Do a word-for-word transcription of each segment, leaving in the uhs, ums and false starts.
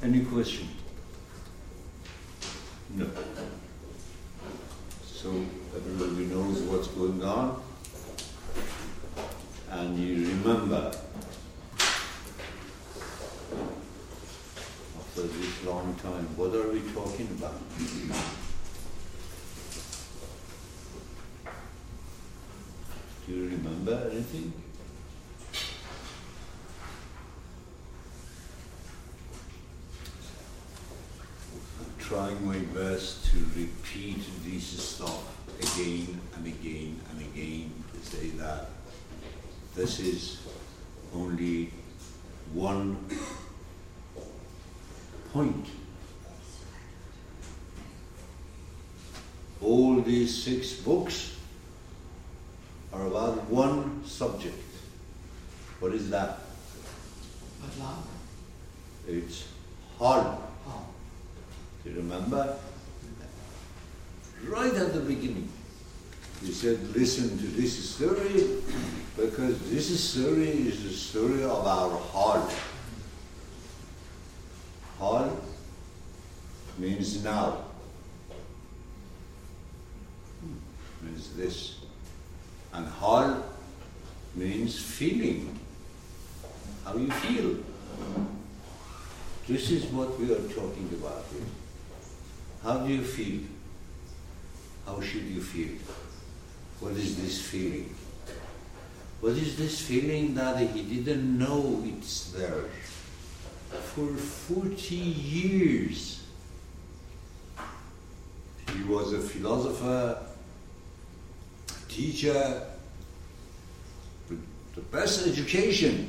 Any question? No. So everybody knows what's going on, and you remember after this long time, what are we talking about? Do you remember anything? Trying my best to repeat this stuff again and again and again, to say that this is only one point. All these six books are about one subject. What is that? Allah. It's hard. Oh. You remember? Right at the beginning, he said, listen to this story, because this story is the story of our heart. Heart means now. Means this. And heart means feeling. How you feel. This is what we are talking about here. How do you feel? How should you feel? What is this feeling? What is this feeling that he didn't know it's there? For forty years, he was a philosopher, teacher, with the best education.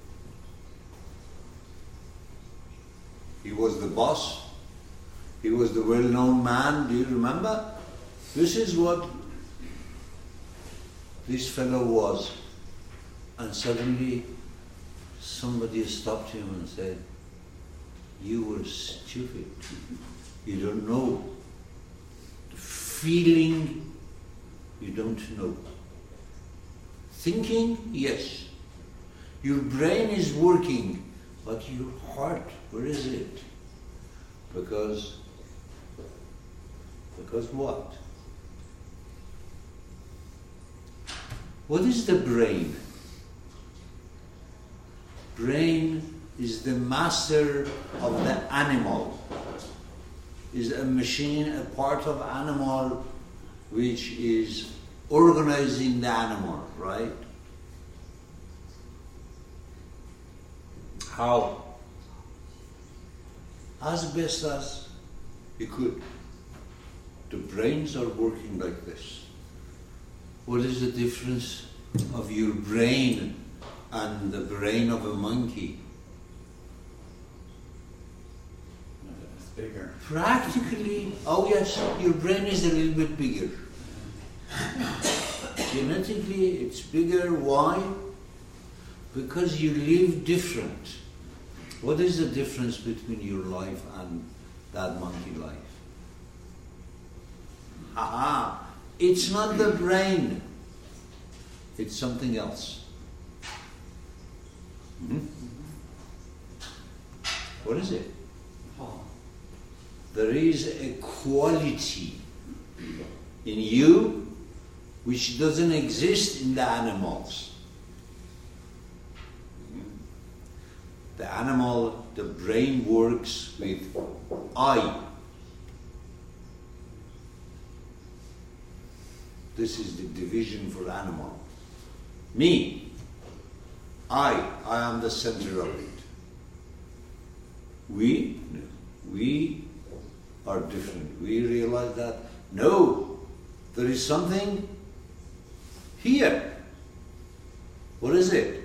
He was the boss. He was the well-known man. Do you remember? This is what this fellow was. And suddenly somebody stopped him and said, you were stupid. You don't know. The feeling, you don't know. Thinking, yes. Your brain is working, but your heart, where is it? Because, because what? What is the brain? Brain is the master of the animal. Is a machine, a part of animal which is organizing the animal, right? How? As best as you could. The brains are working like this. What is the difference of your brain and the brain of a monkey? It's bigger. Practically, oh yes, your brain is a little bit bigger. Genetically, it's bigger. Why? Because you live different. What is the difference between your life and that monkey life? Aha! It's not the brain. It's something else. Hmm? What is it? Oh. There is a quality in you which doesn't exist in the animals. The animal, the brain works with I. This is the division for animal. Me, I, I am the center of it. We, we are different. We realize that, no, there is something here. What is it?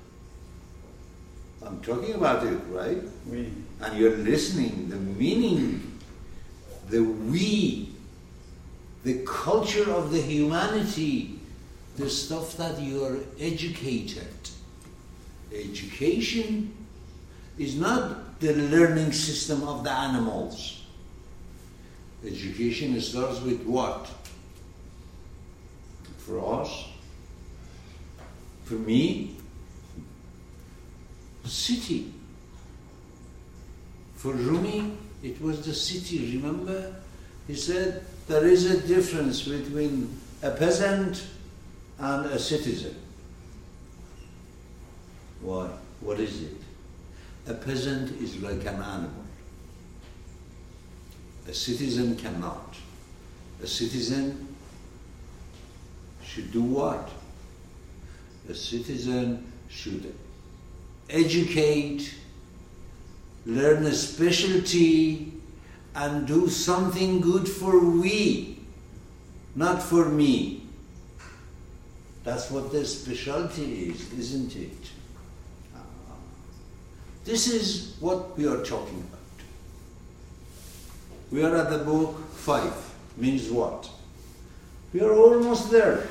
I'm talking about it, right? We. And you're listening, the meaning, the we, the culture of the humanity, the stuff that you are educated. Education is not the learning system of the animals. Education starts with what? For us, for me, city. For Rumi, it was the city, remember? He said, there is a difference between a peasant and a citizen. Why? What is it? A peasant is like an animal. A citizen cannot. A citizen should do what? A citizen should educate, learn a specialty, and do something good for we, not for me. That's what the specialty is, isn't it? This is what we are talking about. We are at the book five. Means what? We are almost there.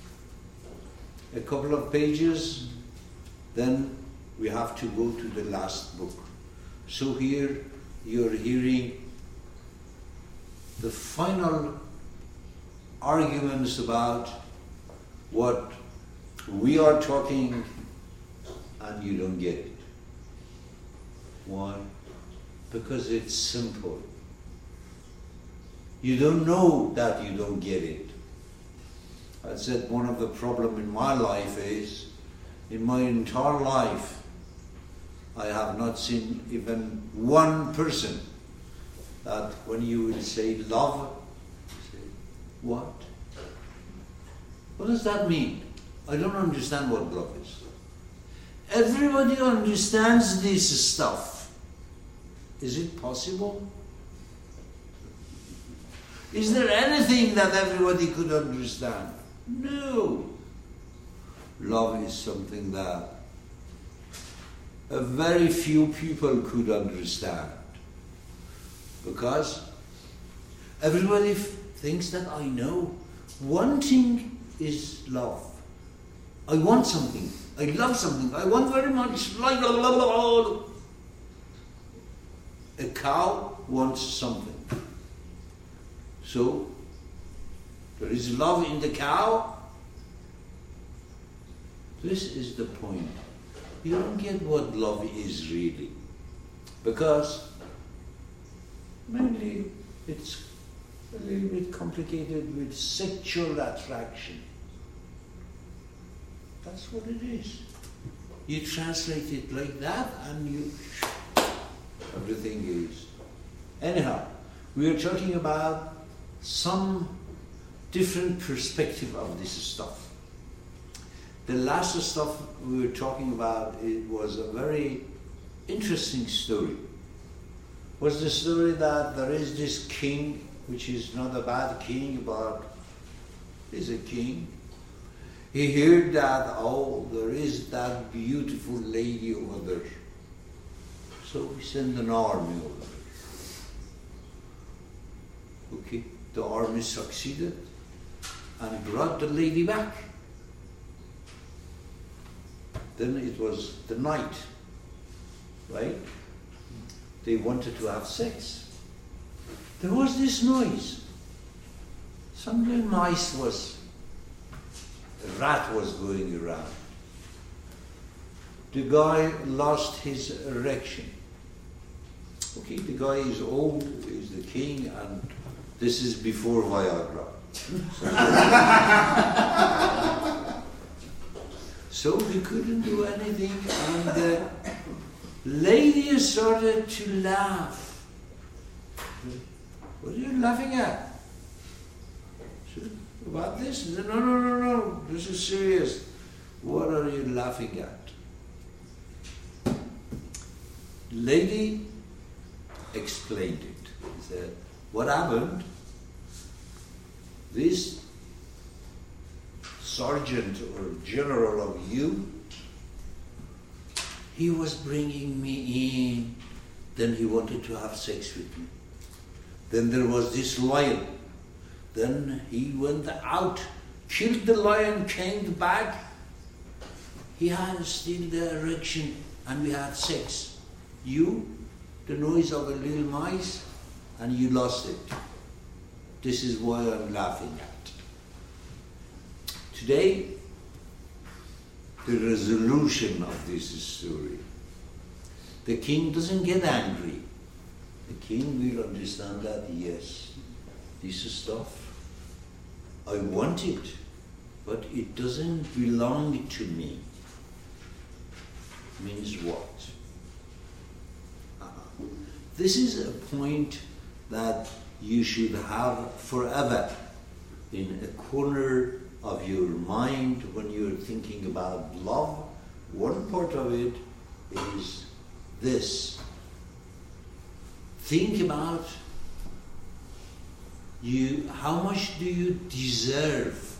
A couple of pages, then we have to go to the last book. So here you are hearing the final arguments about what we are talking, and you don't get it. Why? Because it's simple. You don't know that you don't get it. I said one of the problems in my life is, in my entire life, I have not seen even one person that when you will say love, you say, what? What does that mean? I don't understand what love is. Everybody understands this stuff. Is it possible? Is there anything that everybody could understand? No. Love is something that a very few people could understand. Because everybody f- thinks that I know. Wanting is love. I want something. I love something. I want very much. Like a cow wants something. So, there is love in the cow. This is the point. You don't get what love is really. Because mainly it's a little bit complicated with sexual attraction. That's what it is. You translate it like that and you... everything is... Anyhow, we are talking about some different perspective of this stuff. The last stuff we were talking about, it was a very interesting story. It was the story that there is this king, which is not a bad king, but is a king. He heard that, oh, there is that beautiful lady over there. So he sent an army over there. Okay, the army succeeded and brought the lady back. Then it was the night, right? They wanted to have sex. There was this noise. Some little mice was, a rat was going around. The guy lost his erection. Okay, the guy is old, he's the king, and this is before Viagra. So he couldn't do anything, and the lady started to laugh. What are you laughing at? About this? No, no, no, no, this is serious. What are you laughing at? Lady explained it. He said, what happened? This sergeant or general of you, he was bringing me in, then he wanted to have sex with me. Then there was this lion. Then he went out, killed the lion, came back. He had still the erection and we had sex. You, the noise of a little mice, and you lost it. This is why I'm laughing at. Today, the resolution of this story. The king doesn't get angry. king will understand that, yes, this stuff, I want it, but it doesn't belong to me. Means what? Uh-huh. This is a point that you should have forever in a corner of your mind when you're thinking about love. One part of it is this. Think about you, how much do you deserve?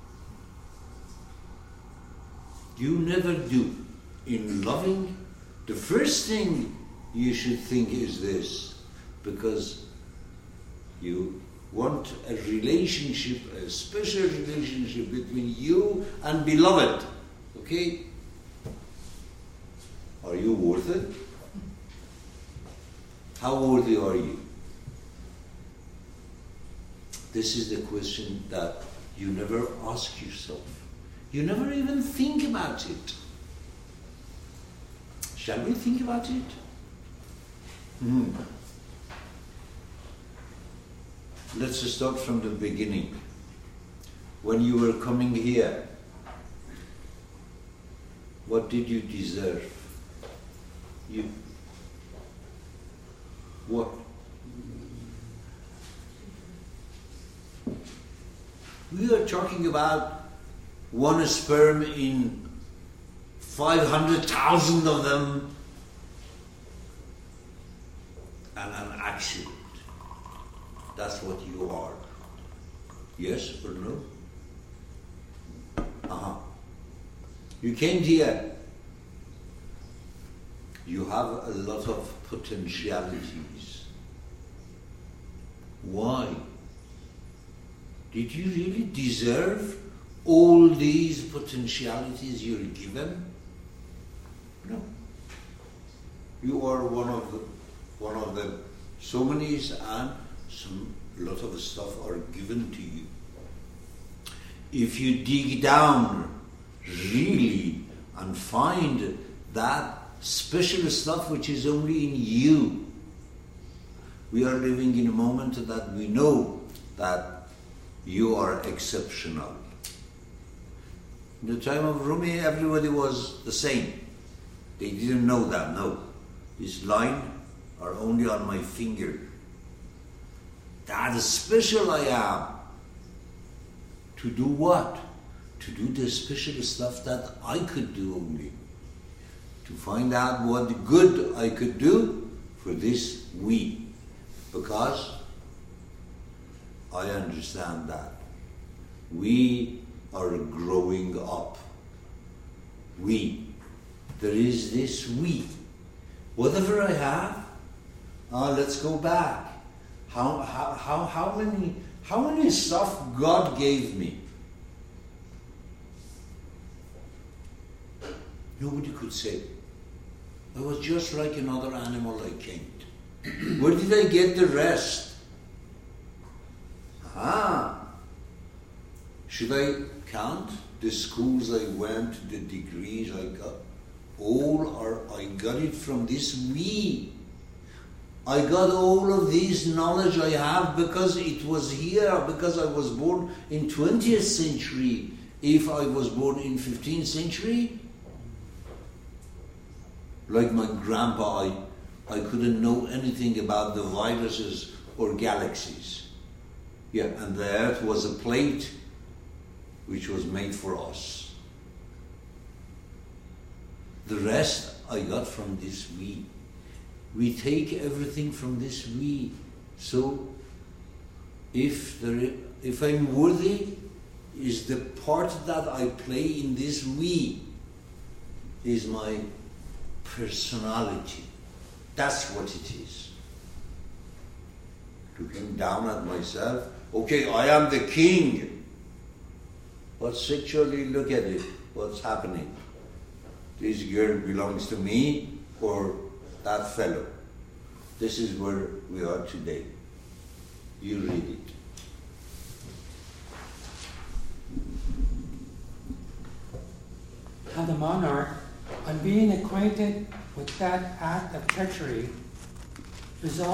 You never do. In loving, the first thing you should think is this, because you want a relationship, a special relationship between you and beloved. Okay? Are you worth it? How worthy are you? This is the question that you never ask yourself. You never even think about it. Shall we think about it? Hmm. Let's start from the beginning. When you were coming here, what did you deserve? You. What? We are talking about one sperm in five hundred thousand of them and an accident. That's what you are. Yes or no? Uh-huh. You came here. You have a lot of potentialities. Why? Did you really deserve all these potentialities you're given? No. You are one of the, one of the so many, and some lot of stuff are given to you. If you dig down really and find that special stuff which is only in you, we are living in a moment that we know that you are exceptional. In the time of Rumi, everybody was the same. They didn't know that, no. This line are only on my finger. That special I am. To do what? To do the special stuff that I could do only. To find out what good I could do for this we. Because I understand that. We are growing up. We. There is this we. Whatever I have, uh, let's go back. How, how, how, how many, how many stuff God gave me? Nobody could say. I was just like another animal I came. Where did I get the rest? Ah. Should I count the schools I went, the degrees I got? All are, I got it from this we. I got all of this knowledge I have because it was here, because I was born in twentieth century. If I was born in fifteenth century, like my grandpa, I, I couldn't know anything about the viruses or galaxies. Yeah, and the earth was a plate which was made for us. The rest I got from this we. We take everything from this we. So, if there, if I'm worthy, is the part that I play in this we, is my personality. That's what it is. Looking down at myself, okay, I am the king. But sexually, look at it. What's happening? This girl belongs to me or that fellow. This is where we are today. You read it. Now the monarch, on being acquainted with that act of treachery, resolved